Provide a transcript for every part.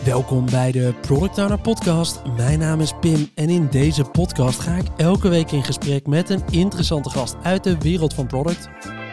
Welkom bij de Product Owner Podcast. Mijn naam is Pim en in deze podcast ga ik elke week in gesprek met een interessante gast uit de wereld van product.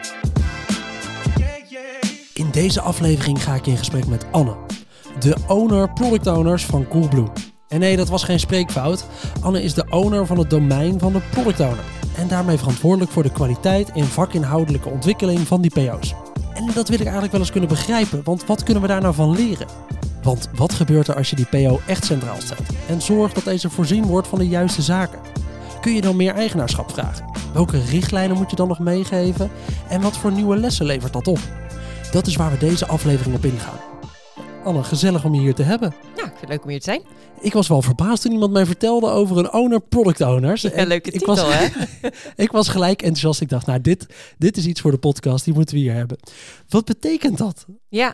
In deze aflevering ga ik in gesprek met Anne, de product owners van Coolblue. En nee, dat was geen spreekfout. Anne is de owner van het domein van de product owner en daarmee verantwoordelijk voor de kwaliteit en vakinhoudelijke ontwikkeling van die PO's. En dat wil ik eigenlijk wel eens kunnen begrijpen, want wat kunnen we daar nou van leren? Want wat gebeurt er als je die PO echt centraal stelt en zorgt dat deze voorzien wordt van de juiste zaken? Kun je dan meer eigenaarschap vragen? Welke richtlijnen moet je dan nog meegeven? En wat voor nieuwe lessen levert dat op? Dat is waar we deze aflevering op ingaan. Anne, gezellig om je hier te hebben. Ja, ik vind het leuk om hier te zijn. Ik was wel verbaasd toen iemand mij vertelde over een product owners. Ja, leuke titel, hè? Ik was gelijk enthousiast. Ik dacht, nou, dit is iets voor de podcast, die moeten we hier hebben. Wat betekent dat? Ja,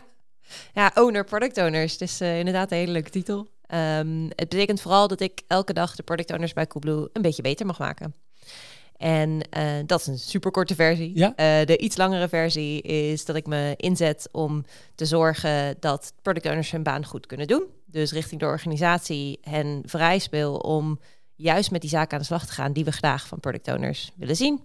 product owners. Dus inderdaad een hele leuke titel. Het betekent vooral dat ik elke dag de product owners bij Coolblue een beetje beter mag maken. En dat is een superkorte versie. Ja? De iets langere versie is dat ik me inzet om te zorgen dat product owners hun baan goed kunnen doen. Dus richting de organisatie hen vrij speel om juist met die zaken aan de slag te gaan die we graag van product owners willen zien.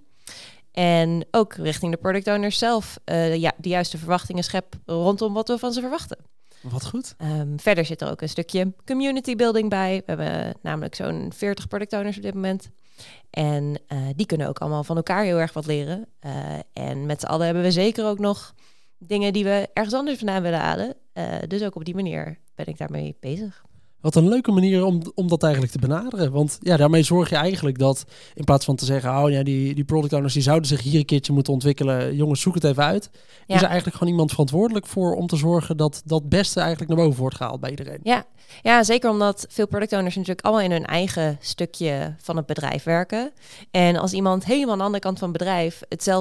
En ook richting de product owners zelf de juiste verwachtingen schep rondom wat we van ze verwachten. Wat goed. Verder zit er ook een stukje community building bij. We hebben namelijk zo'n 40 product owners op dit moment. En die kunnen ook allemaal van elkaar heel erg wat leren. En met z'n allen hebben we zeker ook nog dingen die we ergens anders vandaan willen halen. Dus ook op die manier ben ik daarmee bezig. Wat een leuke manier om dat eigenlijk te benaderen. Want ja, daarmee zorg je eigenlijk dat in plaats van te zeggen, die product owners die zouden zich hier een keertje moeten ontwikkelen. Jongens, zoek het even uit. Ja. Is er eigenlijk gewoon iemand verantwoordelijk voor om te zorgen dat dat beste eigenlijk naar boven wordt gehaald bij iedereen? Ja, zeker omdat veel product owners natuurlijk allemaal in hun eigen stukje van het bedrijf werken. En als iemand helemaal aan de andere kant van het bedrijf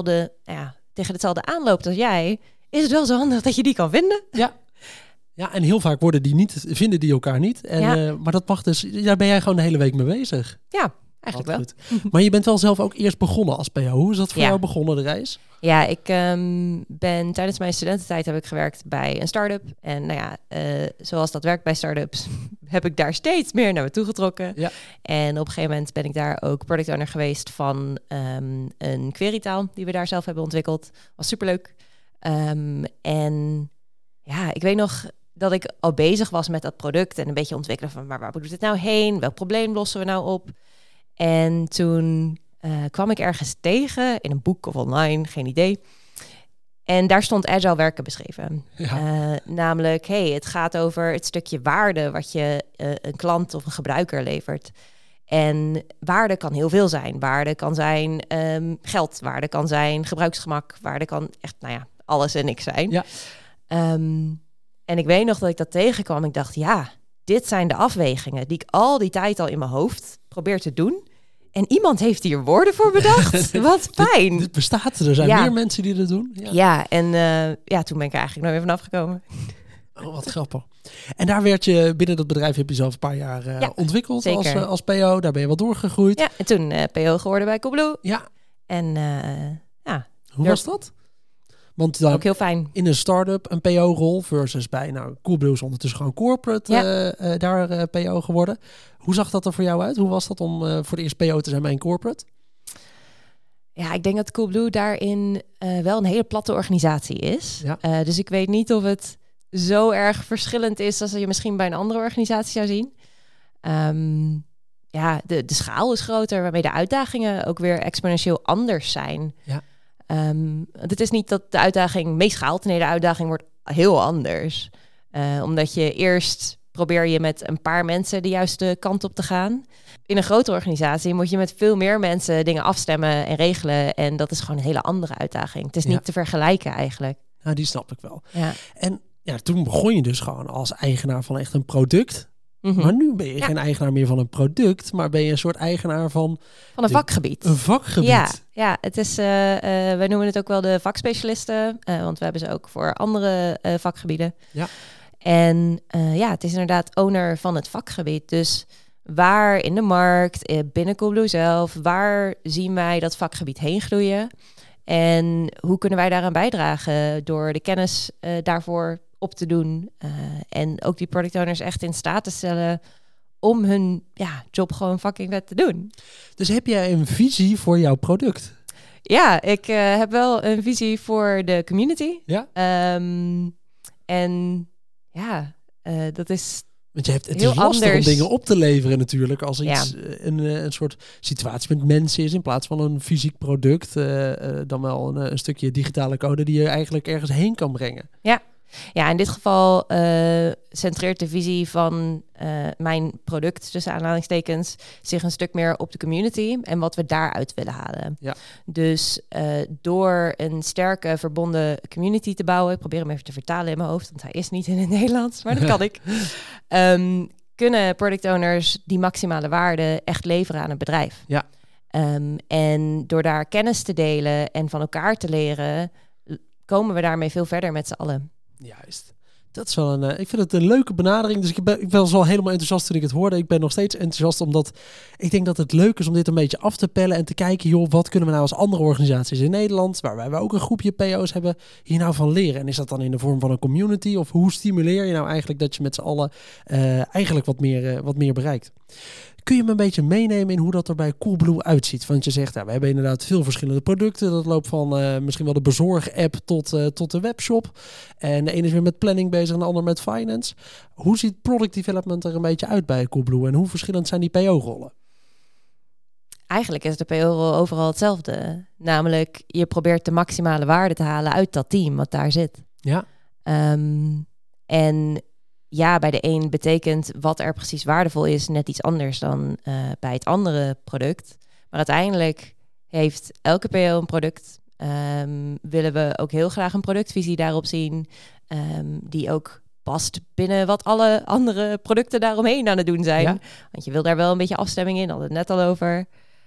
tegen hetzelfde aanloopt als jij, is het wel zo handig dat je die kan vinden. Ja, en heel vaak vinden die elkaar niet. Maar dat mag dus, daar ben jij gewoon de hele week mee bezig. Ja, eigenlijk wel. Goed. Maar je bent wel zelf ook eerst begonnen als PO. Hoe is dat voor jou begonnen, de reis? Ja, ik ben tijdens mijn studententijd heb ik gewerkt bij een start-up. En zoals dat werkt bij start-ups, heb ik daar steeds meer naar me toe getrokken. Ja. En op een gegeven moment ben ik daar ook product owner geweest van een querytaal die we daar zelf hebben ontwikkeld. Was superleuk. En ik weet nog dat ik al bezig was met dat product en een beetje ontwikkelen van waar moet het nou heen? Welk probleem lossen we nou op? En toen kwam ik ergens tegen in een boek of online, geen idee. En daar stond agile werken beschreven. Ja. Namelijk, het gaat over het stukje waarde wat je een klant of een gebruiker levert. En waarde kan heel veel zijn. Waarde kan zijn geld, waarde kan zijn gebruiksgemak, waarde kan echt, alles en niks zijn. Ja. En ik weet nog dat ik dat tegenkwam. Ik dacht, dit zijn de afwegingen die ik al die tijd al in mijn hoofd probeer te doen. En iemand heeft hier woorden voor bedacht. Wat fijn. Dit bestaat er. Er zijn meer mensen die dat doen. Toen ben ik eigenlijk nooit meer vanaf gekomen. Oh, wat grappig. En daar werd je, binnen dat bedrijf heb je zelf een paar jaar ontwikkeld als PO. Daar ben je wel doorgegroeid. Ja, en toen PO geworden bij Coolblue. Ja. En hoe was dat? Want dan ook heel fijn. In een start-up een PO-rol versus bij Coolblue is ondertussen gewoon corporate daar PO geworden. Hoe zag dat er voor jou uit? Hoe was dat om voor de eerst PO te zijn bij een corporate? Ja, ik denk dat Coolblue daarin wel een hele platte organisatie is. Ja. Dus ik weet niet of het zo erg verschillend is als je misschien bij een andere organisatie zou zien. De schaal is groter, waarmee de uitdagingen ook weer exponentieel anders zijn. Ja. Het is niet dat de uitdaging meeschaalt. Nee, de uitdaging wordt heel anders. Omdat je eerst probeer je met een paar mensen de juiste kant op te gaan. In een grote organisatie moet je met veel meer mensen dingen afstemmen en regelen. En dat is gewoon een hele andere uitdaging. Het is niet te vergelijken eigenlijk. Ja, die snap ik wel. Ja. En toen begon je dus gewoon als eigenaar van echt een product. Mm-hmm. Maar nu ben je geen eigenaar meer van een product, maar ben je een soort eigenaar van een vakgebied. Een vakgebied. Ja, het is, wij noemen het ook wel de vakspecialisten, want we hebben ze ook voor andere vakgebieden. Ja. En het is inderdaad owner van het vakgebied. Dus waar in de markt, binnen Coolblue zelf, waar zien wij dat vakgebied heen groeien? En hoe kunnen wij daaraan bijdragen door de kennis daarvoor op te doen. En ook die product owners echt in staat te stellen om hun job gewoon fucking vet te doen. Dus heb jij een visie voor jouw product? Ja, ik heb wel een visie voor de community. Ja? Dat is... Want het is heel lastig anders om dingen op te leveren natuurlijk. Als iets een soort situatie met mensen is in plaats van een fysiek product. Dan wel een stukje digitale code die je eigenlijk ergens heen kan brengen. Ja, in dit geval centreert de visie van mijn product, tussen aanhalingstekens, zich een stuk meer op de community en wat we daaruit willen halen. Ja. Dus door een sterke verbonden community te bouwen, ik probeer hem even te vertalen in mijn hoofd, want hij is niet in het Nederlands, maar dat kan ik. Kunnen product owners die maximale waarde echt leveren aan een bedrijf. Ja. En door daar kennis te delen en van elkaar te leren, komen we daarmee veel verder met z'n allen. Juist. Dat is wel ik vind het een leuke benadering. Dus ik was wel helemaal enthousiast toen ik het hoorde. Ik ben nog steeds enthousiast omdat ik denk dat het leuk is om dit een beetje af te pellen en te kijken, joh, wat kunnen we nou als andere organisaties in Nederland, waar wij ook een groepje PO's hebben, hier nou van leren? En is dat dan in de vorm van een community? Of hoe stimuleer je nou eigenlijk dat je met z'n allen eigenlijk wat meer bereikt? Kun je me een beetje meenemen in hoe dat er bij Coolblue uitziet? Want je zegt, we hebben inderdaad veel verschillende producten. Dat loopt van misschien wel de bezorg-app tot de webshop. En de ene is weer met planning bezig en de ander met finance. Hoe ziet product development er een beetje uit bij Coolblue? En hoe verschillend zijn die PO-rollen? Eigenlijk is de PO-rol overal hetzelfde. Namelijk, je probeert de maximale waarde te halen uit dat team wat daar zit. Ja. En bij de een betekent wat er precies waardevol is net iets anders dan bij het andere product. Maar uiteindelijk heeft elke PO een product. Willen we ook heel graag een productvisie daarop zien. Die ook past binnen wat alle andere producten daaromheen aan het doen zijn. Ja. Want je wil daar wel een beetje afstemming in, hadden we het net al over.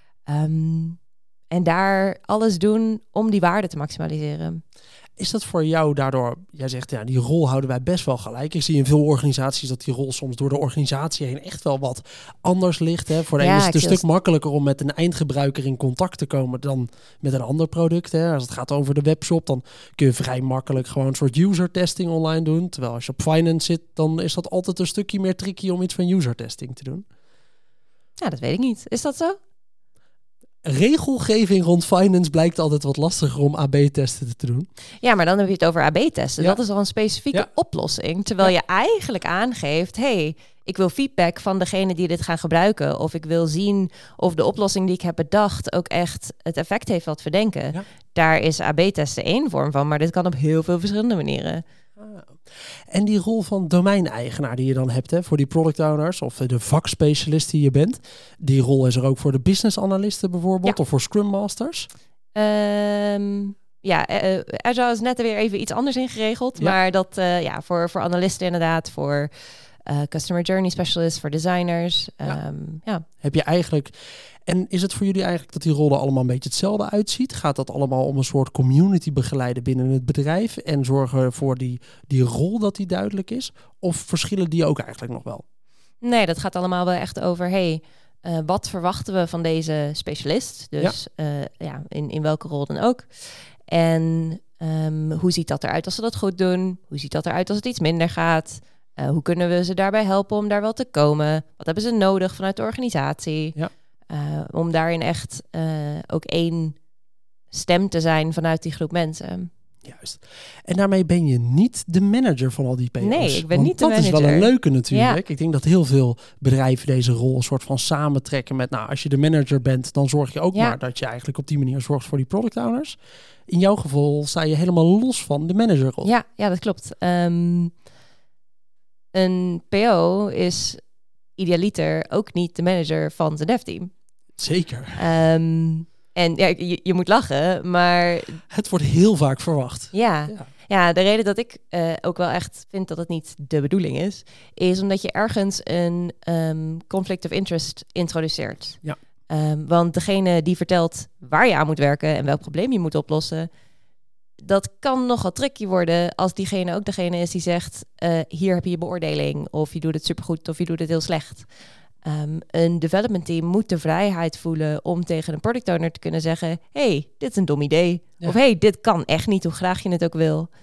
En daar alles doen om die waarde te maximaliseren. Is dat voor jou daardoor, jij zegt, die rol houden wij best wel gelijk. Ik zie in veel organisaties dat die rol soms door de organisatie heen echt wel wat anders ligt. Hè. Voor de ene is het een stuk makkelijker om met een eindgebruiker in contact te komen dan met een ander product. Hè. Als het gaat over de webshop, dan kun je vrij makkelijk gewoon een soort user testing online doen. Terwijl als je op finance zit, dan is dat altijd een stukje meer tricky om iets van user testing te doen. Ja, dat weet ik niet. Is dat zo? Regelgeving rond finance blijkt altijd wat lastiger om AB-testen te doen. Ja, maar dan heb je het over AB-testen. Ja. Dat is al een specifieke oplossing. Terwijl je eigenlijk aangeeft, ik wil feedback van degene die dit gaan gebruiken. Of ik wil zien of de oplossing die ik heb bedacht ook echt het effect heeft wat we denken. Ja. Daar is AB-testen één vorm van, maar dit kan op heel veel verschillende manieren. En die rol van domeineigenaar die je dan hebt, voor die product owners of de vakspecialist die je bent. Die rol is er ook voor de business analisten bijvoorbeeld of voor Scrum Masters? Agile is net weer even iets anders ingeregeld. Ja. Maar dat voor analisten inderdaad, voor customer journey specialists, voor designers. Heb je eigenlijk... En is het voor jullie eigenlijk dat die rollen allemaal een beetje hetzelfde uitziet? Gaat dat allemaal om een soort community begeleiden binnen het bedrijf en zorgen voor die rol dat die duidelijk is? Of verschillen die ook eigenlijk nog wel? Nee, dat gaat allemaal wel echt over, wat verwachten we van deze specialist? Dus in welke rol dan ook. En hoe ziet dat eruit als ze dat goed doen? Hoe ziet dat eruit als het iets minder gaat? Hoe kunnen we ze daarbij helpen om daar wel te komen? Wat hebben ze nodig vanuit de organisatie? Ja. Om daarin echt ook één stem te zijn vanuit die groep mensen. Juist. En daarmee ben je niet de manager van al die PO's. Nee, ik ben niet de manager. Dat is wel een leuke natuurlijk. Ja. Ik denk dat heel veel bedrijven deze rol een soort van samentrekken met... als je de manager bent, dan zorg je ook maar dat je eigenlijk op die manier zorgt voor die product owners. In jouw geval sta je helemaal los van de managerrol. Ja, dat klopt. Een PO is idealiter ook niet de manager van zijn devteam. Zeker. En je moet lachen, maar... Het wordt heel vaak verwacht. Ja, de reden dat ik ook wel echt vind dat het niet de bedoeling is omdat je ergens een conflict of interest introduceert. Ja. Want degene die vertelt waar je aan moet werken en welk probleem je moet oplossen, dat kan nogal tricky worden als diegene ook degene is die zegt, hier heb je je beoordeling, of je doet het supergoed of je doet het heel slecht. Een development team moet de vrijheid voelen om tegen een product owner te kunnen zeggen, dit is een dom idee. Ja. Of dit kan echt niet, hoe graag je het ook wil.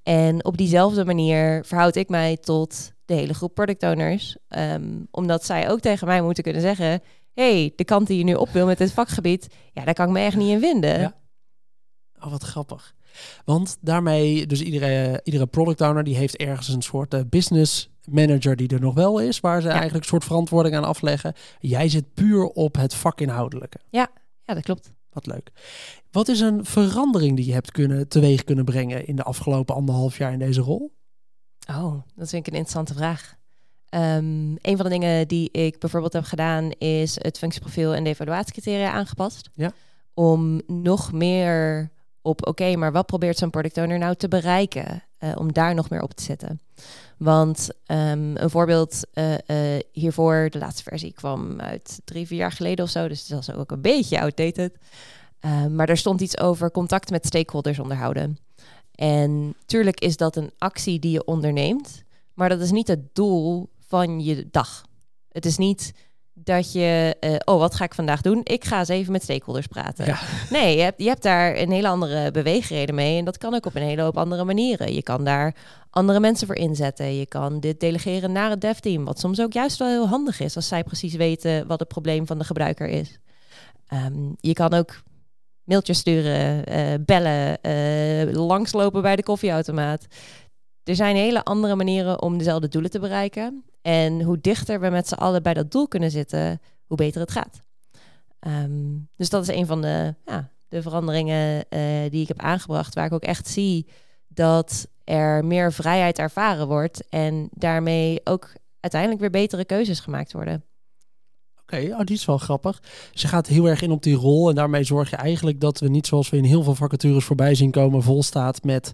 En op diezelfde manier verhoud ik mij tot de hele groep product owners. Omdat zij ook tegen mij moeten kunnen zeggen... hey, de kant die je nu op wil met dit vakgebied... ja, daar kan ik me echt niet in vinden. Ja. Oh, wat grappig. Want daarmee, dus iedere product owner... die heeft ergens een soort business manager die er nog wel is... waar ze eigenlijk een soort verantwoording aan afleggen. Jij zit puur op het vakinhoudelijke. Ja, dat klopt. Wat leuk. Wat is een verandering die je hebt teweeg kunnen brengen... in de afgelopen 1,5 jaar in deze rol? Oh, dat vind ik een interessante vraag. Een van de dingen die ik bijvoorbeeld heb gedaan... is het functieprofiel en de evaluatiecriteria aangepast. Ja. Om nog meer op... oké, maar wat probeert zo'n product owner nou te bereiken? Om daar nog meer op te zetten. Want een voorbeeld hiervoor... de laatste versie kwam uit 3-4 jaar geleden of zo... dus het was ook een beetje outdated... maar er stond iets over contact met stakeholders onderhouden. En tuurlijk is dat een actie die je onderneemt... maar dat is niet het doel van je dag. Het is niet dat je... wat ga ik vandaag doen? Ik ga eens even met stakeholders praten. Ja. Nee, je hebt daar een hele andere beweegreden mee... en dat kan ook op een hele hoop andere manieren. Je kan daar andere mensen voor inzetten. Je kan dit delegeren naar het devteam... wat soms ook juist wel heel handig is... als zij precies weten wat het probleem van de gebruiker is. Je kan ook... mailtjes sturen, bellen, langslopen bij de koffieautomaat. Er zijn hele andere manieren om dezelfde doelen te bereiken. En hoe dichter we met z'n allen bij dat doel kunnen zitten, hoe beter het gaat. Dus dat is een van de veranderingen die ik heb aangebracht, waar ik ook echt zie dat er meer vrijheid ervaren wordt en daarmee ook uiteindelijk weer betere keuzes gemaakt worden. Oké, die is wel grappig. Dus je gaat heel erg in op die rol en daarmee zorg je eigenlijk dat we niet zoals we in heel veel vacatures voorbij zien komen, vol staat met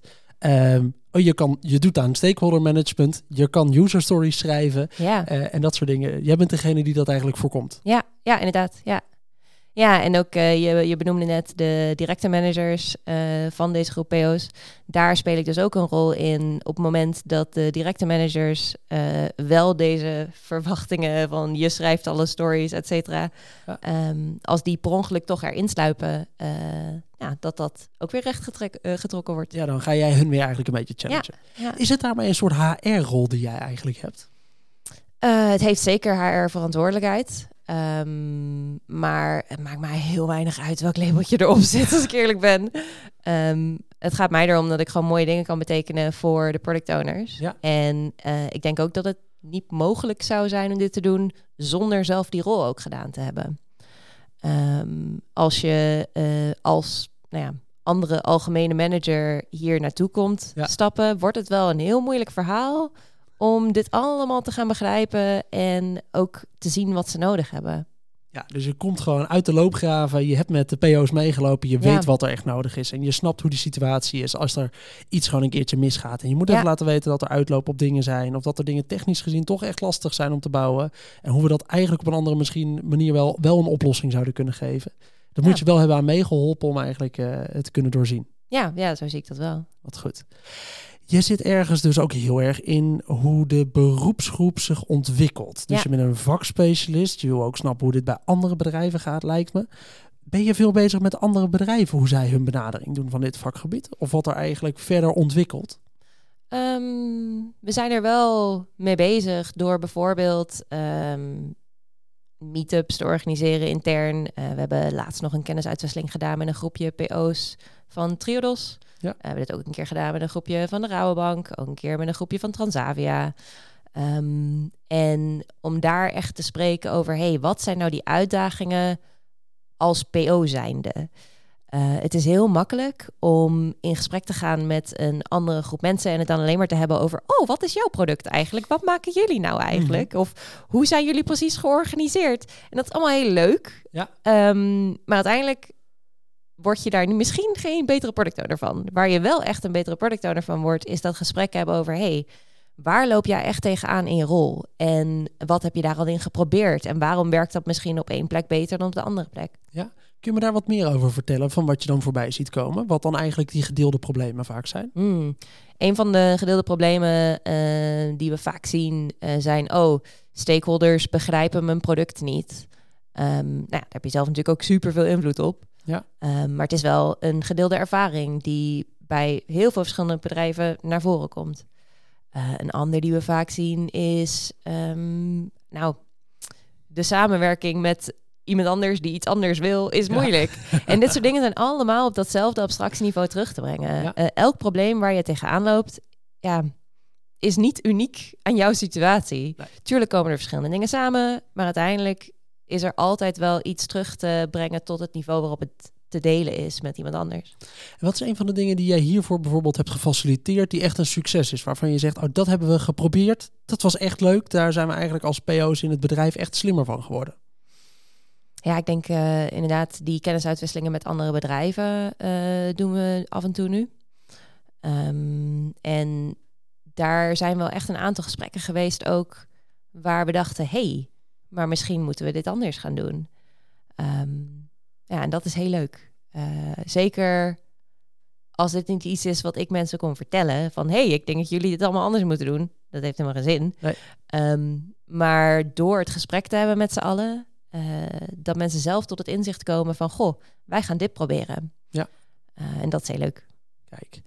je doet aan stakeholder management, je kan user stories schrijven en dat soort dingen. Jij bent degene die dat eigenlijk voorkomt. Ja, inderdaad. Ja, en ook je benoemde net de directe managers van deze groep PO's. Daar speel ik dus ook een rol in op het moment dat de directe managers wel deze verwachtingen van je schrijft alle stories, et cetera. Ja. Als die per ongeluk toch erin sluipen, dat ook weer recht getrokken wordt. Ja, dan ga jij hun weer eigenlijk een beetje challengen. Ja. Is het daarmee een soort HR-rol die jij eigenlijk hebt? Het heeft zeker HR-verantwoordelijkheid. Maar het maakt mij heel weinig uit welk labeltje erop zit, als ik eerlijk ben. Het gaat mij erom dat ik gewoon mooie dingen kan betekenen voor de product owners. Ja. En ik denk ook dat het niet mogelijk zou zijn om dit te doen zonder zelf die rol ook gedaan te hebben. Als je als andere algemene manager hier naartoe komt stappen, wordt het wel een heel moeilijk verhaal om dit allemaal te gaan begrijpen en ook te zien wat ze nodig hebben. Ja, dus je komt gewoon uit de loopgraven, je hebt met de PO's meegelopen, je weet wat er echt nodig is en je snapt hoe die situatie is als er iets gewoon een keertje misgaat. En je moet even laten weten dat er uitloop op dingen zijn of dat er dingen technisch gezien toch echt lastig zijn om te bouwen. En hoe we dat eigenlijk op een andere manier wel een oplossing zouden kunnen geven. Dat moet je wel hebben aan meegeholpen om eigenlijk het te kunnen doorzien. Ja, zo zie ik dat wel. Wat goed. Je zit ergens dus ook heel erg in hoe de beroepsgroep zich ontwikkelt. Dus je bent een vakspecialist. Je wil ook snappen hoe dit bij andere bedrijven gaat, lijkt me. Ben je veel bezig met andere bedrijven, hoe zij hun benadering doen van dit vakgebied? Of wat er eigenlijk verder ontwikkelt? We zijn er wel mee bezig door bijvoorbeeld meetups te organiseren intern. We hebben laatst nog een kennisuitwisseling gedaan met een groepje PO's van Triodos. Ja. We hebben dit ook een keer gedaan met een groepje van de Rabobank. Ook een keer met een groepje van Transavia. En om daar echt te spreken over... wat zijn nou die uitdagingen als PO zijnde? Het is heel makkelijk om in gesprek te gaan met een andere groep mensen... en het dan alleen maar te hebben over... wat is jouw product eigenlijk? Wat maken jullie nou eigenlijk? Mm-hmm. Of hoe zijn jullie precies georganiseerd? En dat is allemaal heel leuk. Ja. Maar uiteindelijk word je daar misschien geen betere product owner van. Waar je wel echt een betere product owner van wordt... is dat gesprek hebben over... waar loop jij echt tegenaan in je rol? En wat heb je daar al in geprobeerd? En waarom werkt dat misschien op één plek beter dan op de andere plek? Ja. Kun je me daar wat meer over vertellen van wat je dan voorbij ziet komen? Wat dan eigenlijk die gedeelde problemen vaak zijn? Een van de gedeelde problemen die we vaak zien zijn... stakeholders begrijpen mijn product niet. Daar heb je zelf natuurlijk ook super veel invloed op. Ja. Maar het is wel een gedeelde ervaring die bij heel veel verschillende bedrijven naar voren komt. Een ander die we vaak zien is de samenwerking met iemand anders die iets anders wil, is moeilijk. En dit soort dingen zijn allemaal op datzelfde abstractieniveau terug te brengen. Ja. Elk probleem waar je tegenaan loopt, is niet uniek aan jouw situatie. Nee. Tuurlijk komen er verschillende dingen samen, maar uiteindelijk is er altijd wel iets terug te brengen tot het niveau waarop het te delen is met iemand anders. En wat is een van de dingen die jij hiervoor bijvoorbeeld hebt gefaciliteerd, die echt een succes is, waarvan je zegt, dat hebben we geprobeerd, dat was echt leuk, daar zijn we eigenlijk als PO's in het bedrijf echt slimmer van geworden? Ja, ik denk inderdaad die kennisuitwisselingen met andere bedrijven doen we af en toe nu. En daar zijn wel echt een aantal gesprekken geweest ook waar we dachten, maar misschien moeten we dit anders gaan doen. En dat is heel leuk. Zeker als dit niet iets is wat ik mensen kon vertellen van, ik denk dat jullie dit allemaal anders moeten doen. Dat heeft helemaal geen zin. Nee. Maar door het gesprek te hebben met z'n allen, dat mensen zelf tot het inzicht komen van, wij gaan dit proberen. Ja. En dat is heel leuk. Kijk,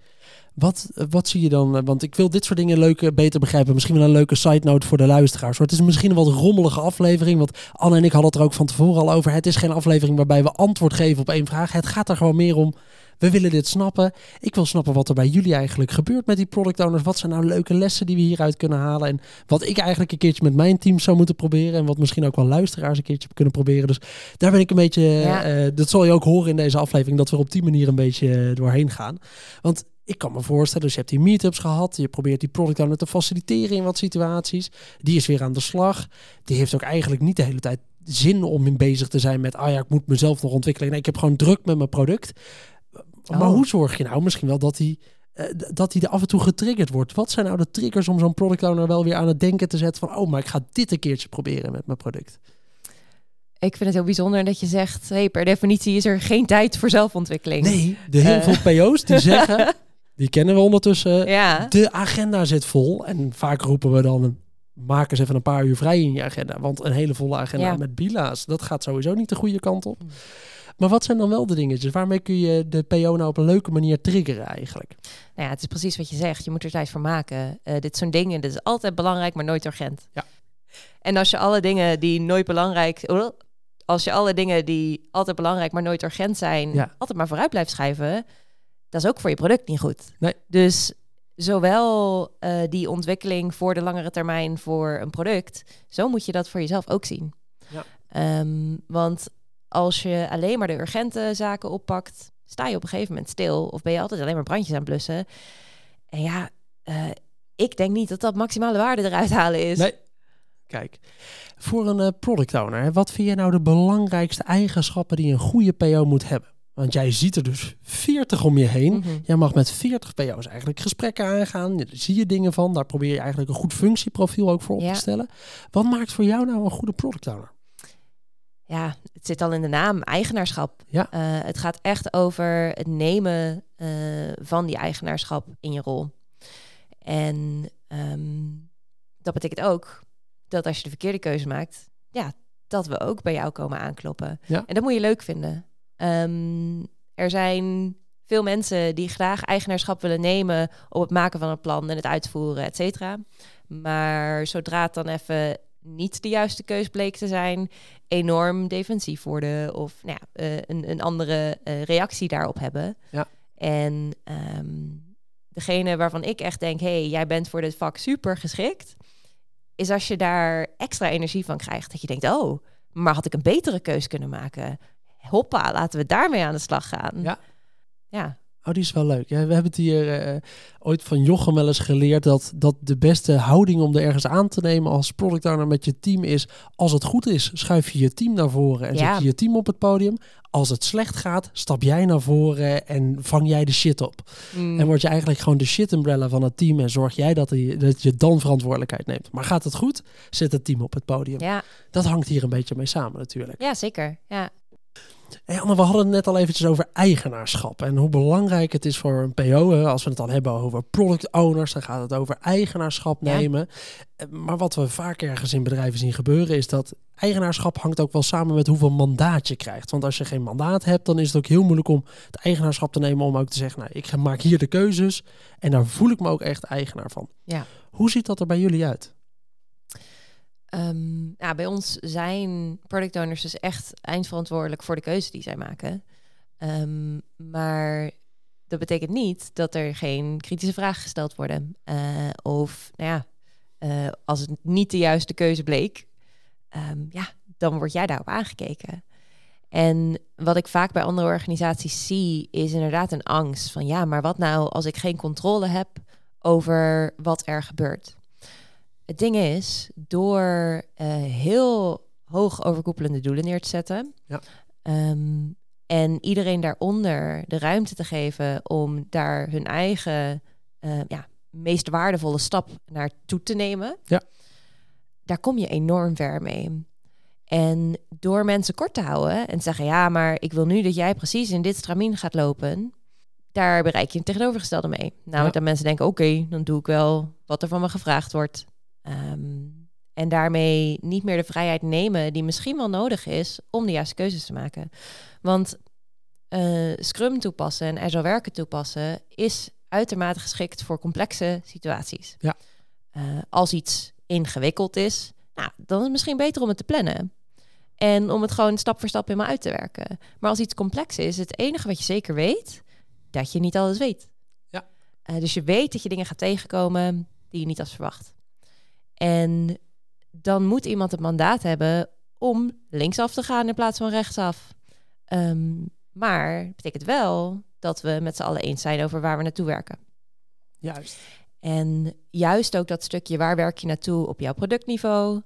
wat zie je dan? Want ik wil dit soort dingen beter begrijpen. Misschien wel een leuke side note voor de luisteraars. Het is misschien een wat rommelige aflevering. Want Anne en ik hadden het er ook van tevoren al over. Het is geen aflevering waarbij we antwoord geven op één vraag. Het gaat er gewoon meer om. We willen dit snappen. Ik wil snappen wat er bij jullie eigenlijk gebeurt met die product owners. Wat zijn nou leuke lessen die we hieruit kunnen halen? En wat ik eigenlijk een keertje met mijn team zou moeten proberen. En wat misschien ook wel luisteraars een keertje kunnen proberen. Dus daar ben ik een beetje... dat zal je ook horen in deze aflevering. Dat we op die manier een beetje doorheen gaan. Want ik kan me voorstellen, dus je hebt die meetups gehad. Je probeert die product owner te faciliteren in wat situaties. Die is weer aan de slag. Die heeft ook eigenlijk niet de hele tijd zin om in bezig te zijn met... ik moet mezelf nog ontwikkelen. Nee, ik heb gewoon druk met mijn product. Maar hoe zorg je nou misschien wel dat hij er af en toe getriggerd wordt? Wat zijn nou de triggers om zo'n product owner wel weer aan het denken te zetten van... maar ik ga dit een keertje proberen met mijn product? Ik vind het heel bijzonder dat je zegt... per definitie is er geen tijd voor zelfontwikkeling. Nee, de heel veel PO's die zeggen... Die kennen we ondertussen. Ja. De agenda zit vol. En vaak roepen we dan... maak eens even een paar uur vrij in je agenda. Want een hele volle agenda met bila's... dat gaat sowieso niet de goede kant op. Maar wat zijn dan wel de dingetjes? Waarmee kun je de PO nou op een leuke manier triggeren eigenlijk? Nou het is precies wat je zegt. Je moet er tijd voor maken. Dit soort dingen, dit is altijd belangrijk, maar nooit urgent. Ja. En als je alle dingen die nooit belangrijk... Als je alle dingen die altijd belangrijk, maar nooit urgent zijn... altijd maar vooruit blijft schuiven... dat is ook voor je product niet goed. Nee. Dus zowel die ontwikkeling voor de langere termijn voor een product... zo moet je dat voor jezelf ook zien. Ja. Want als je alleen maar de urgente zaken oppakt... sta je op een gegeven moment stil... of ben je altijd alleen maar brandjes aan het blussen. En ik denk niet dat dat maximale waarde eruit halen is. Nee. Kijk, voor een product owner... wat vind je nou de belangrijkste eigenschappen... die een goede PO moet hebben? Want jij ziet er dus 40 om je heen. Mm-hmm. Jij mag met 40 PO's eigenlijk gesprekken aangaan. Daar zie je dingen van. Daar probeer je eigenlijk een goed functieprofiel ook voor op te stellen. Wat maakt voor jou nou een goede product owner? Ja, het zit al in de naam, eigenaarschap. Ja. Het gaat echt over het nemen van die eigenaarschap in je rol. En dat betekent ook dat als je de verkeerde keuze maakt... dat we ook bij jou komen aankloppen. Ja. En dat moet je leuk vinden. Er zijn veel mensen die graag eigenaarschap willen nemen op het maken van een plan en het uitvoeren, et cetera. Maar zodra het dan even niet de juiste keus bleek te zijn, enorm defensief worden of een andere reactie daarop hebben. Ja. En degene waarvan ik echt denk, jij bent voor dit vak super geschikt, is als je daar extra energie van krijgt. Dat je denkt, maar had ik een betere keus kunnen maken? Hoppa, laten we daarmee aan de slag gaan. Ja. Oh, die is wel leuk. Ja, we hebben het hier ooit van Jochem wel eens geleerd... dat de beste houding om er ergens aan te nemen... als product owner met je team is... als het goed is, schuif je je team naar voren... en zet je je team op het podium. Als het slecht gaat, stap jij naar voren... en vang jij de shit op. En word je eigenlijk gewoon de shit umbrella van het team... en zorg jij dat je dan verantwoordelijkheid neemt. Maar gaat het goed, zet het team op het podium. Ja. Dat hangt hier een beetje mee samen natuurlijk. Ja, zeker. Ja. Hey Anne, we hadden het net al eventjes over eigenaarschap en hoe belangrijk het is voor een PO. Als we het dan hebben over product owners, dan gaat het over eigenaarschap nemen. Maar wat we vaak ergens in bedrijven zien gebeuren is dat eigenaarschap hangt ook wel samen met hoeveel mandaat je krijgt. Want als je geen mandaat hebt, dan is het ook heel moeilijk om het eigenaarschap te nemen om ook te zeggen, nou, ik maak hier de keuzes en daar voel ik me ook echt eigenaar van. Ja. Hoe ziet dat er bij jullie uit? Bij ons zijn product owners dus echt eindverantwoordelijk voor de keuze die zij maken. Maar dat betekent niet dat er geen kritische vragen gesteld worden. Als het niet de juiste keuze bleek, dan word jij daarop aangekeken. En wat ik vaak bij andere organisaties zie, is inderdaad een angst van ja, maar wat nou als ik geen controle heb over wat er gebeurt? Het ding is, door heel hoog overkoepelende doelen neer te zetten, en iedereen daaronder de ruimte te geven om daar hun eigen meest waardevolle stap naartoe te nemen, daar kom je enorm ver mee. En door mensen kort te houden en te zeggen, ja, maar ik wil nu dat jij precies in dit stramien gaat lopen, daar bereik je het tegenovergestelde mee. Namelijk dat mensen denken, oké, dan doe ik wel wat er van me gevraagd wordt. En daarmee niet meer de vrijheid nemen die misschien wel nodig is om de juiste keuzes te maken. Want Scrum toepassen en Agile werken toepassen is uitermate geschikt voor complexe situaties. Ja. Als iets ingewikkeld is, dan is het misschien beter om het te plannen. En om het gewoon stap voor stap helemaal uit te werken. Maar als iets complex is, het enige wat je zeker weet, dat je niet alles weet. Ja. Dus je weet dat je dingen gaat tegenkomen die je niet had verwacht. En dan moet iemand het mandaat hebben om linksaf te gaan in plaats van rechtsaf. Maar het betekent wel dat we met z'n allen eens zijn over waar we naartoe werken. Juist. En juist ook dat stukje waar werk je naartoe op jouw productniveau.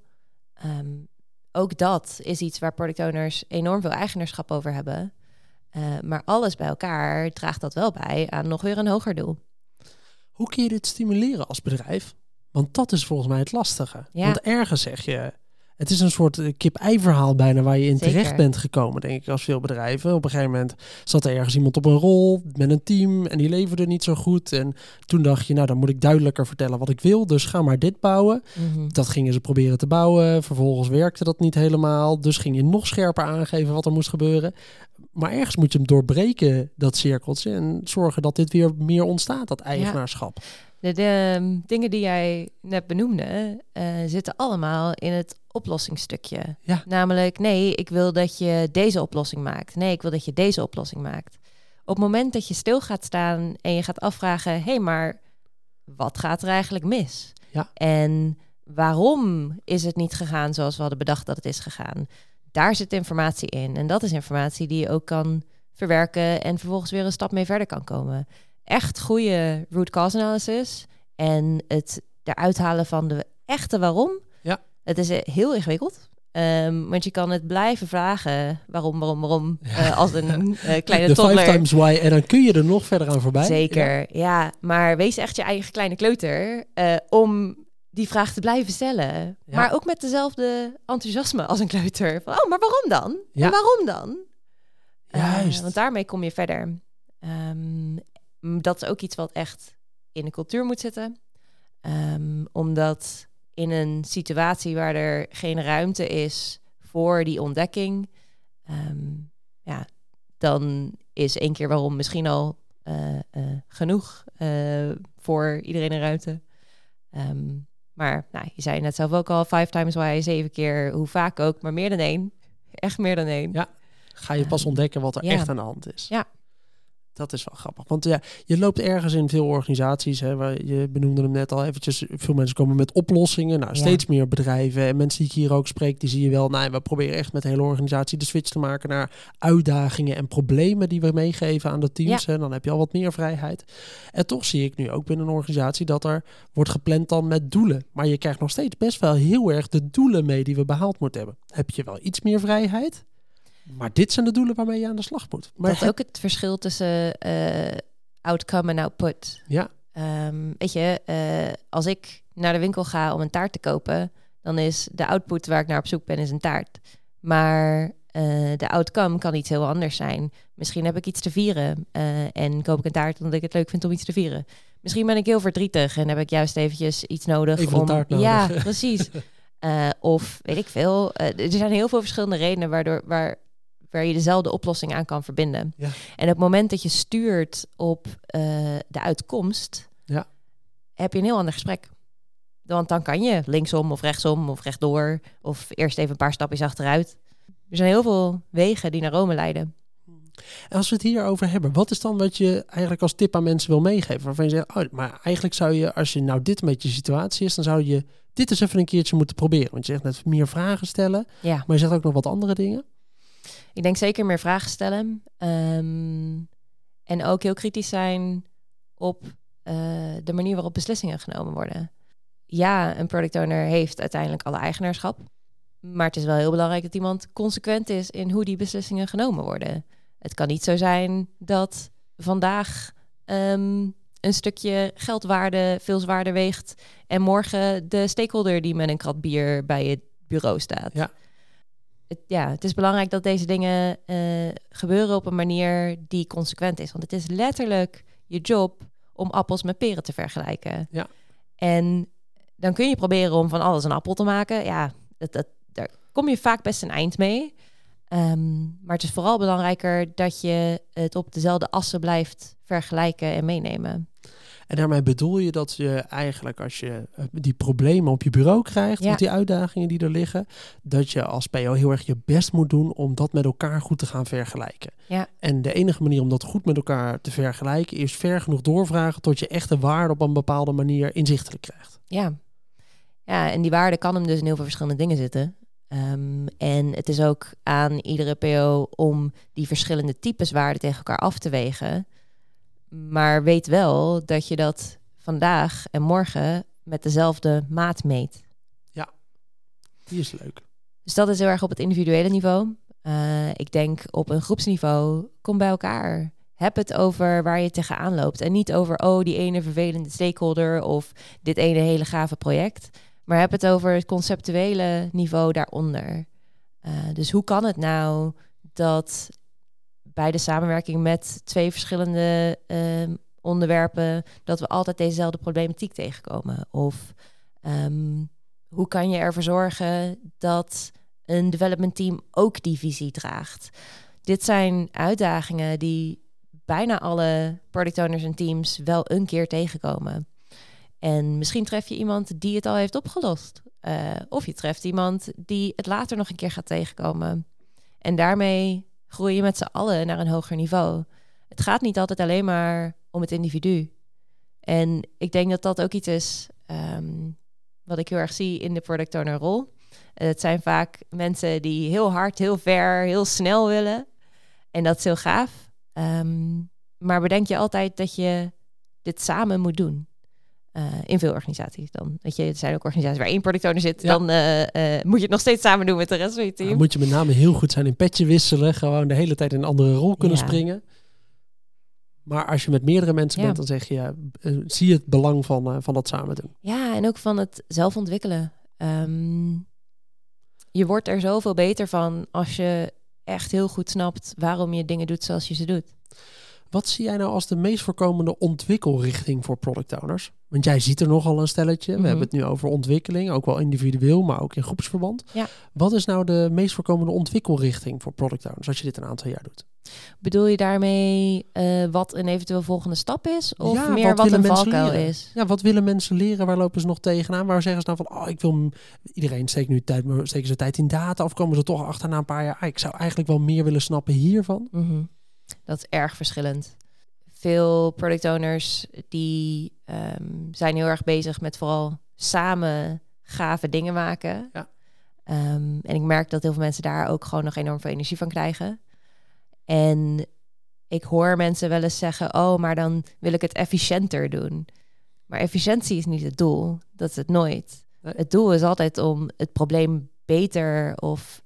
Ook dat is iets waar product owners enorm veel eigenaarschap over hebben. Maar alles bij elkaar draagt dat wel bij aan nog weer een hoger doel. Hoe kun je dit stimuleren als bedrijf? Want dat is volgens mij het lastige. Ja. Want ergens zeg je, het is een soort kip-ei-verhaal bijna waar je in terecht bent gekomen, denk ik, als veel bedrijven. Op een gegeven moment zat er ergens iemand op een rol met een team en die leverde niet zo goed. En toen dacht je, nou, dan moet ik duidelijker vertellen wat ik wil. Dus ga maar dit bouwen. Mm-hmm. Dat gingen ze proberen te bouwen. Vervolgens werkte dat niet helemaal. Dus ging je nog scherper aangeven wat er moest gebeuren. Maar ergens moet je hem doorbreken, dat cirkeltje, en zorgen dat dit weer meer ontstaat, dat eigenaarschap. Ja. De dingen die jij net benoemde, zitten allemaal in het oplossingsstukje. Ja. Namelijk, nee, ik wil dat je deze oplossing maakt. Nee, ik wil dat je deze oplossing maakt. Op het moment dat je stil gaat staan en je gaat afvragen, hé, maar wat gaat er eigenlijk mis? Ja. En waarom is het niet gegaan zoals we hadden bedacht dat het is gegaan? Daar zit informatie in. En dat is informatie die je ook kan verwerken en vervolgens weer een stap mee verder kan komen. Echt goede root cause analysis en het eruit halen van de echte waarom. Ja. Het is heel ingewikkeld, want je kan het blijven vragen waarom, als een kleine toddler. De 5 times why en dan kun je er nog verder aan voorbij. Zeker, ja. Maar wees echt je eigen kleine kleuter om die vraag te blijven stellen. Ja. Maar ook met dezelfde enthousiasme als een kleuter. Van, maar waarom dan? Ja. En waarom dan? Juist. Want daarmee kom je verder. Dat is ook iets wat echt in de cultuur moet zitten. Omdat in een situatie waar er geen ruimte is voor die ontdekking, dan is 1 keer waarom misschien al genoeg voor iedereen een ruimte. Maar je zei net zelf ook al, 5 times why, 7 keer, hoe vaak ook, maar meer dan 1. Echt meer dan 1. Ja, ga je pas ontdekken wat er echt aan de hand is. Ja. Dat is wel grappig. Want ja, je loopt ergens in veel organisaties. Hè, waar je benoemde hem net al eventjes. Veel mensen komen met oplossingen. Nou, steeds meer bedrijven. En mensen die ik hier ook spreek, die zie je wel. Nou, we proberen echt met de hele organisatie de switch te maken naar uitdagingen en problemen die we meegeven aan de teams. Ja. En dan heb je al wat meer vrijheid. En toch zie ik nu ook binnen een organisatie dat er wordt gepland dan met doelen. Maar je krijgt nog steeds best wel heel erg de doelen mee die we behaald moeten hebben. Heb je wel iets meer vrijheid? Maar dit zijn de doelen waarmee je aan de slag moet. Maar dat is ook het verschil tussen outcome en output. Ja. Weet je, als ik naar de winkel ga om een taart te kopen, dan is de output waar ik naar op zoek ben, is een taart. Maar de outcome kan iets heel anders zijn. Misschien heb ik iets te vieren en koop ik een taart omdat ik het leuk vind om iets te vieren. Misschien ben ik heel verdrietig en heb ik juist eventjes iets nodig. Even een taart nodig. Ja, precies. Of weet ik veel. Er zijn heel veel verschillende redenen waar je dezelfde oplossing aan kan verbinden. Ja. En op het moment dat je stuurt op de uitkomst, heb je een heel ander gesprek. Want dan kan je linksom of rechtsom of rechtdoor of eerst even een paar stapjes achteruit. Er zijn heel veel wegen die naar Rome leiden. En als we het hierover hebben, wat is dan wat je eigenlijk als tip aan mensen wil meegeven? Waarvan je zegt, maar eigenlijk zou je, als je nou dit een beetje je situatie is, dan zou je dit eens even een keertje moeten proberen. Want je zegt net meer vragen stellen, maar je zegt ook nog wat andere dingen. Ik denk zeker meer vragen stellen. En ook heel kritisch zijn op de manier waarop beslissingen genomen worden. Ja, een product owner heeft uiteindelijk alle eigenaarschap. Maar het is wel heel belangrijk dat iemand consequent is in hoe die beslissingen genomen worden. Het kan niet zo zijn dat vandaag een stukje geldwaarde veel zwaarder weegt en morgen de stakeholder die met een krat bier bij het bureau staat. Het is belangrijk dat deze dingen gebeuren op een manier die consequent is. Want het is letterlijk je job om appels met peren te vergelijken. Ja. En dan kun je proberen om van alles een appel te maken. Ja, daar kom je vaak best een eind mee. Maar het is vooral belangrijker dat je het op dezelfde assen blijft vergelijken en meenemen. En daarmee bedoel je dat je eigenlijk als je die problemen op je bureau krijgt, of die uitdagingen die er liggen, dat je als PO heel erg je best moet doen om dat met elkaar goed te gaan vergelijken. Ja. En de enige manier om dat goed met elkaar te vergelijken is ver genoeg doorvragen tot je echte waarde op een bepaalde manier inzichtelijk krijgt. Ja, en die waarde kan hem dus in heel veel verschillende dingen zitten. En het is ook aan iedere PO om die verschillende types waarden tegen elkaar af te wegen. Maar weet wel dat je dat vandaag en morgen met dezelfde maat meet. Ja, die is leuk. Dus dat is heel erg op het individuele niveau. Ik denk op een groepsniveau, kom bij elkaar. Heb het over waar je tegenaan loopt. En niet over, die ene vervelende stakeholder of dit ene hele gave project. Maar heb het over het conceptuele niveau daaronder. Dus hoe kan het nou dat bij de samenwerking met twee verschillende onderwerpen dat we altijd dezelfde problematiek tegenkomen? Of hoe kan je ervoor zorgen dat een development team ook die visie draagt? Dit zijn uitdagingen die bijna alle product owners en teams wel een keer tegenkomen. En misschien tref je iemand die het al heeft opgelost. Of je treft iemand die het later nog een keer gaat tegenkomen. En daarmee groei je met z'n allen naar een hoger niveau. Het gaat niet altijd alleen maar om het individu. En ik denk dat dat ook iets is wat ik heel erg zie in de product owner rol. Het zijn vaak mensen die heel hard, heel ver, heel snel willen. En dat is heel gaaf. Maar bedenk je altijd dat je dit samen moet doen. In veel organisaties dan. Weet je, er zijn ook organisaties waar één product owner zit. Ja. Dan moet je het nog steeds samen doen met de rest van je team. Dan moet je met name heel goed zijn in petje wisselen. Gewoon de hele tijd in een andere rol kunnen springen. Maar als je met meerdere mensen bent, dan zeg je, zie je het belang van dat samen doen. Ja, en ook van het zelf ontwikkelen. Je wordt er zoveel beter van als je echt heel goed snapt waarom je dingen doet zoals je ze doet. Wat zie jij nou als de meest voorkomende ontwikkelrichting voor product owners? Want jij ziet er nogal een stelletje. We hebben het nu over ontwikkeling, ook wel individueel, maar ook in groepsverband. Ja. Wat is nou de meest voorkomende ontwikkelrichting voor product owners als je dit een aantal jaar doet? Bedoel je daarmee wat een eventueel volgende stap is? Of meer wat een valkuil is? Ja, wat willen mensen leren? Waar lopen ze nog tegenaan? Waar zeggen ze nou van, iedereen steekt nu steken ze tijd in data, of komen ze toch achter na een paar jaar? Ik zou eigenlijk wel meer willen snappen hiervan. Mm-hmm. Dat is erg verschillend. Veel product owners die zijn heel erg bezig met vooral samen gave dingen maken. Ja. En ik merk dat heel veel mensen daar ook gewoon nog enorm veel energie van krijgen. En ik hoor mensen wel eens zeggen, maar dan wil ik het efficiënter doen. Maar efficiëntie is niet het doel. Dat is het nooit. Nee. Het doel is altijd om het probleem beter of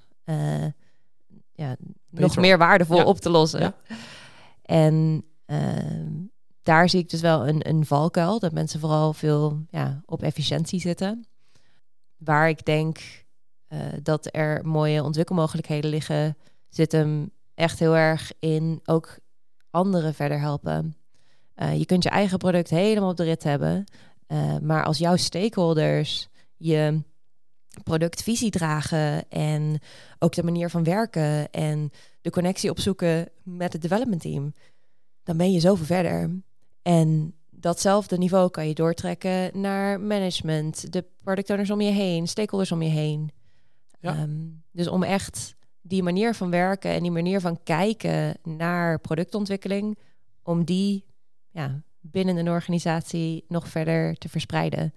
nog meer waardevol op te lossen. Ja. En daar zie ik dus wel een valkuil. Dat mensen vooral veel op efficiëntie zitten. Waar ik denk dat er mooie ontwikkelmogelijkheden liggen, zit hem echt heel erg in ook anderen verder helpen. Je kunt je eigen product helemaal op de rit hebben, maar als jouw stakeholders je productvisie dragen en ook de manier van werken en de connectie opzoeken met het development team, dan ben je zoveel verder. En datzelfde niveau kan je doortrekken naar management, de product owners om je heen, stakeholders om je heen. Ja. Dus om echt die manier van werken en die manier van kijken naar productontwikkeling, om die binnen een organisatie nog verder te verspreiden.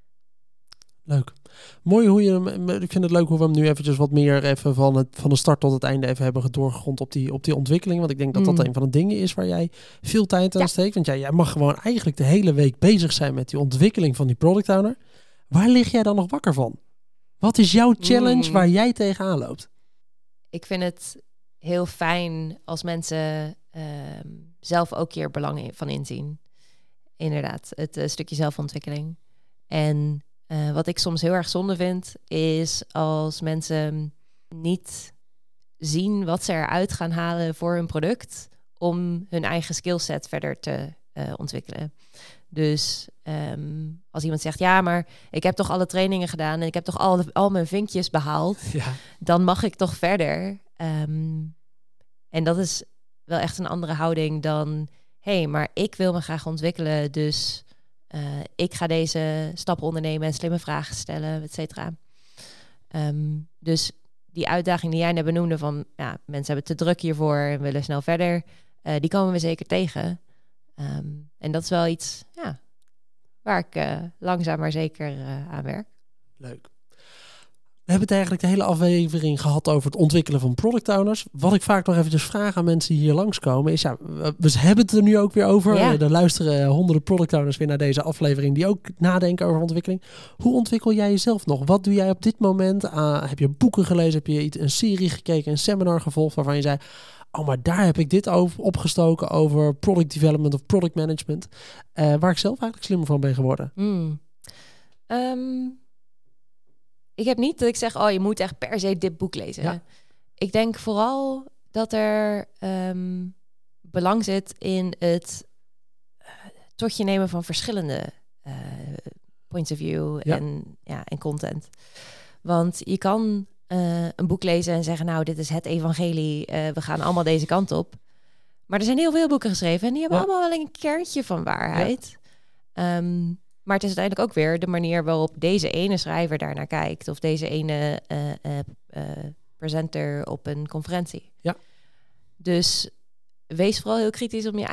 Leuk. Mooi hoe ik vind het leuk hoe we hem nu eventjes wat meer even van de start tot het einde even hebben doorgegrond op die ontwikkeling. Want ik denk dat dat een van de dingen is waar jij veel tijd aan steekt. Want jij mag gewoon eigenlijk de hele week bezig zijn met die ontwikkeling van die product owner. Waar lig jij dan nog wakker van? Wat is jouw challenge waar jij tegenaan loopt? Ik vind het heel fijn als mensen zelf ook hier belang van inzien. Inderdaad, het stukje zelfontwikkeling. En wat ik soms heel erg zonde vind, is als mensen niet zien wat ze eruit gaan halen voor hun product om hun eigen skillset verder te ontwikkelen. Dus als iemand zegt, ja, maar ik heb toch alle trainingen gedaan en ik heb toch al mijn vinkjes behaald, dan mag ik toch verder. En dat is wel echt een andere houding dan, maar ik wil me graag ontwikkelen, dus ik ga deze stappen ondernemen en slimme vragen stellen, et cetera. Dus die uitdaging die jij net benoemde van, mensen hebben te druk hiervoor en willen snel verder, die komen we zeker tegen. En dat is wel iets waar ik langzaam maar zeker aan werk. Leuk. We hebben het eigenlijk de hele aflevering gehad over het ontwikkelen van product owners. Wat ik vaak nog eventjes vraag aan mensen die hier langskomen is, we hebben het er nu ook weer over. Ja. Er luisteren honderden product owners weer naar deze aflevering die ook nadenken over ontwikkeling. Hoe ontwikkel jij jezelf nog? Wat doe jij op dit moment? Heb je boeken gelezen? Heb je een serie gekeken? Een seminar gevolgd waarvan je zei, maar daar heb ik dit over opgestoken over product development of product management. Waar ik zelf eigenlijk slimmer van ben geworden. Ik heb niet dat ik zeg, je moet echt per se dit boek lezen. Ja. Ik denk vooral dat er belang zit in het tot je nemen van verschillende points of view en content. Want je kan een boek lezen en zeggen, dit is het evangelie, we gaan allemaal deze kant op. Maar er zijn heel veel boeken geschreven en die hebben allemaal wel een kernje van waarheid. Ja. Maar het is uiteindelijk ook weer de manier waarop deze ene schrijver daarnaar kijkt. Of deze ene presenter op een conferentie. Ja. Dus wees vooral heel kritisch om je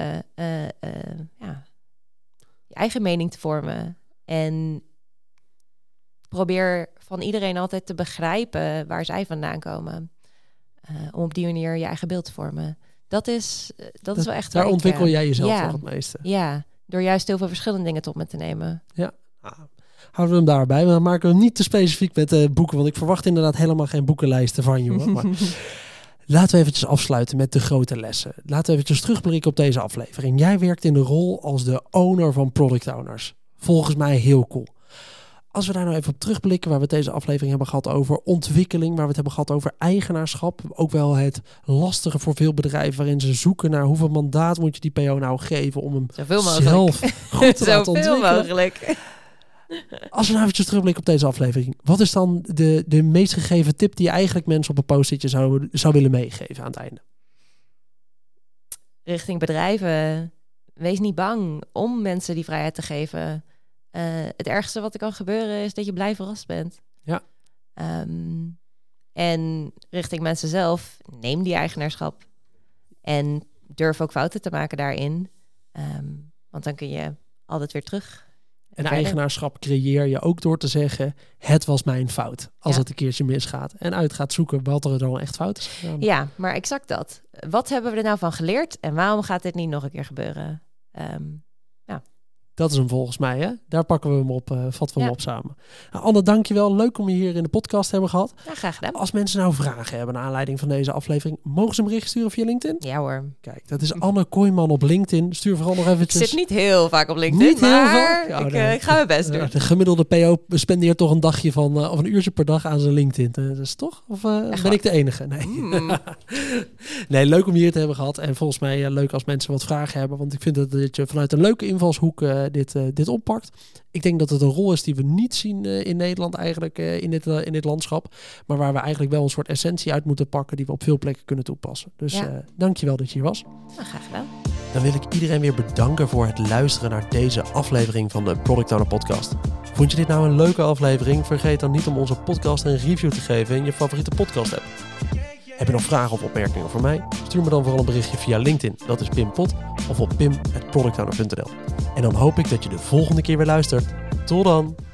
eigen mening te vormen. En probeer van iedereen altijd te begrijpen waar zij vandaan komen. Om op die manier je eigen beeld te vormen. Dat is wel echt... Daar ontwikkel jij jezelf nog het meeste. Ja. Door juist heel veel verschillende dingen tot me te nemen. Ja, houden we hem daarbij. We maken hem niet te specifiek met boeken, want ik verwacht inderdaad helemaal geen boekenlijsten van je. Maar laten we eventjes afsluiten met de grote lessen. Laten we eventjes terugblikken op deze aflevering. Jij werkt in de rol als de owner van product owners. Volgens mij heel cool. Als we daar nou even op terugblikken, waar we deze aflevering hebben gehad over ontwikkeling, waar we het hebben gehad over eigenaarschap, ook wel het lastige voor veel bedrijven waarin ze zoeken naar hoeveel mandaat moet je die PO nou geven om hem zelf goed te laten ontwikkelen. Zoveel mogelijk. Als we nou eventjes terugblikken op deze aflevering, wat is dan de meest gegeven tip die je eigenlijk mensen op een post-itje zou willen meegeven aan het einde? Richting bedrijven, wees niet bang om mensen die vrijheid te geven. Het ergste wat er kan gebeuren is dat je blij verrast bent. Ja. En richting mensen zelf, neem die eigenaarschap. En durf ook fouten te maken daarin. Want dan kun je altijd weer terug. En eigenaarschap creëer je ook door te zeggen, het was mijn fout. Als het een keertje misgaat. En uit gaat zoeken wat er dan echt fout is gedaan. Ja, maar exact dat. Wat hebben we er nou van geleerd? En waarom gaat dit niet nog een keer gebeuren? Dat is hem volgens mij, hè? Daar pakken we hem op, vatten we hem op samen. Nou, Anne, dankjewel. Leuk om je hier in de podcast te hebben gehad. Ja, graag gedaan. Als mensen nou vragen hebben naar aanleiding van deze aflevering, mogen ze een bericht sturen via LinkedIn? Ja hoor. Kijk, dat is Anne Kooijman op LinkedIn. Stuur vooral nog eventjes. Ik zit niet heel vaak op LinkedIn, maar ik ga mijn best doen. De gemiddelde PO spendeert toch een dagje van, of een uurtje per dag aan zijn LinkedIn. Dat is toch? Of ben ik de enige? Nee. Nee, leuk om je hier te hebben gehad. En volgens mij leuk als mensen wat vragen hebben. Want ik vind dat je vanuit een leuke invalshoek dit oppakt. Ik denk dat het een rol is die we niet zien in Nederland eigenlijk in dit landschap. Maar waar we eigenlijk wel een soort essentie uit moeten pakken die we op veel plekken kunnen toepassen. Dus dankjewel dat je hier was. Nou, graag gedaan. Dan wil ik iedereen weer bedanken voor het luisteren naar deze aflevering van de Product Owner Podcast. Vond je dit nou een leuke aflevering? Vergeet dan niet om onze podcast een review te geven in je favoriete podcast app. Heb je nog vragen of opmerkingen voor mij? Stuur me dan vooral een berichtje via LinkedIn. Dat is Pim Pot of op pim@productowner.nl. En dan hoop ik dat je de volgende keer weer luistert. Tot dan!